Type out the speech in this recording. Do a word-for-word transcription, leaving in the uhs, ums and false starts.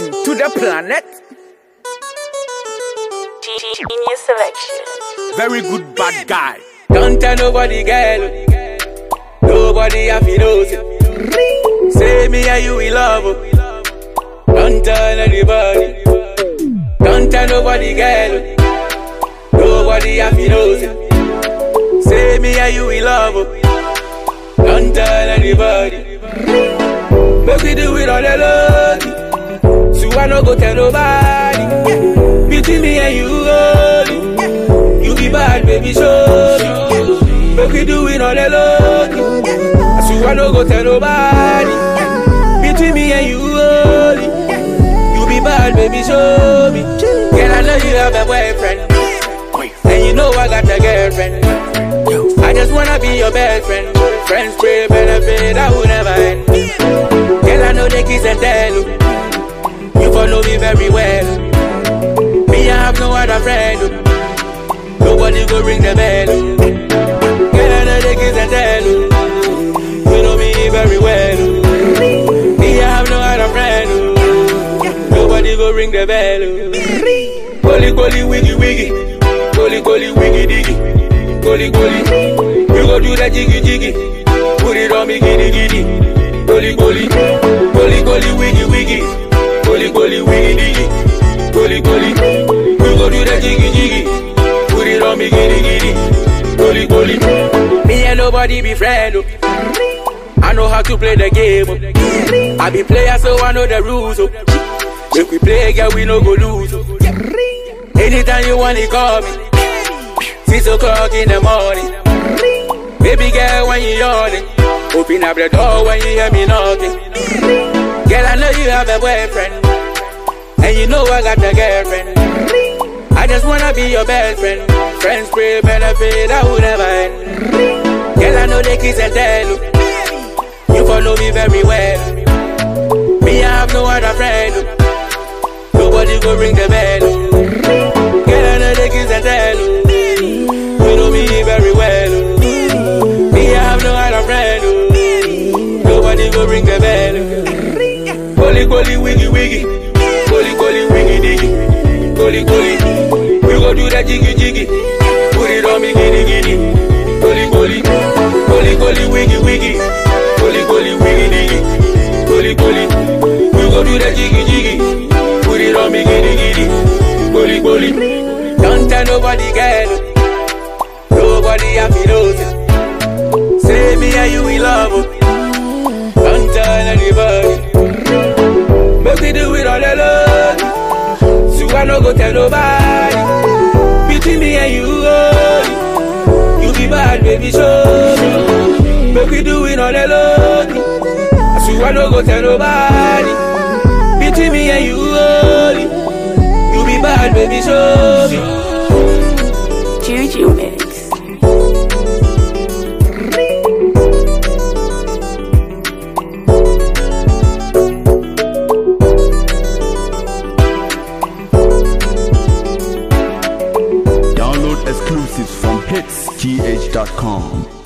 Connecting to the planet. Genius selection. Very good bad guy. Don't tell nobody, girl. Nobody have to know it. Say me and you in love. Don't tell anybody. Don't tell nobody, girl. Nobody have to know it. Say me and you in love. Don't tell anybody. Make we do it on the low. So I no go tell nobody. Between me and you only. You be bad, baby, show me. Make we do it on the low. So I no go tell nobody. Between me and you only. You be bad, baby, show me. Girl, I know you have a boyfriend, and you know I got a girlfriend. I just wanna be your best friend. Friends pray benefit, I will never end. Girl, I know they kiss and tell you. You follow me very well. Me, I have no other friend. Nobody go ring the bell. Girl, I know they kiss and tell you. You know me very well. Me, I have no other friend. Nobody go ring the bell. Goli goli wiggy wiggy. Goli goli wiggy diggy. Goli goli. You go do that jiggy jiggy. Put it on me giddy giddy. Goli goli. Goli goli wiggy wiggy. Goli goli wiggy diggy. Goli goli. You go do that jiggy jiggy. Put it on me giddy giddy. Goli goli. Me and nobody be friend. I know how to play the game. I be player so I know the rules. If we play, girl, we no go lose. Anytime you want to call me, six o'clock in the morning. Baby girl, when you yawning, open up the door when you hear me knocking. Girl, I know you have a boyfriend, and you know I got a girlfriend. I just wanna be your best friend. Friends pray benefit, I will never end. Girl, I know they kiss and tell you. You follow me very well. Me, I have no other friend. Nobody go ring the bell. Girl, I know they kiss and tell you. You know me very well. Me, I have no other friend. Nobody go ring the bell. Goli goli wiggy wiggy. Goli goli wiggy diggy. Goli goli. We go do that jiggy jiggy. Put it on me giddy giddy. Goli goli. Goli goli wiggy wiggy. Goli goli wiggy diggy. Goli goli. We go do that jiggy jiggy. Put it on me giddy giddy. Goli goli. Don't tell nobody, girl. Nobody have to know it. Say me and you in love. Don't tell anybody. Make we do it all alone. So I no go tell nobody. Between me and you only. You be bad, baby, show me. Make we do it all alone. So I no go tell nobody. Between me and you only. You be bad, baby, show me. Juju Mix. Download exclusives from hits T H dot com.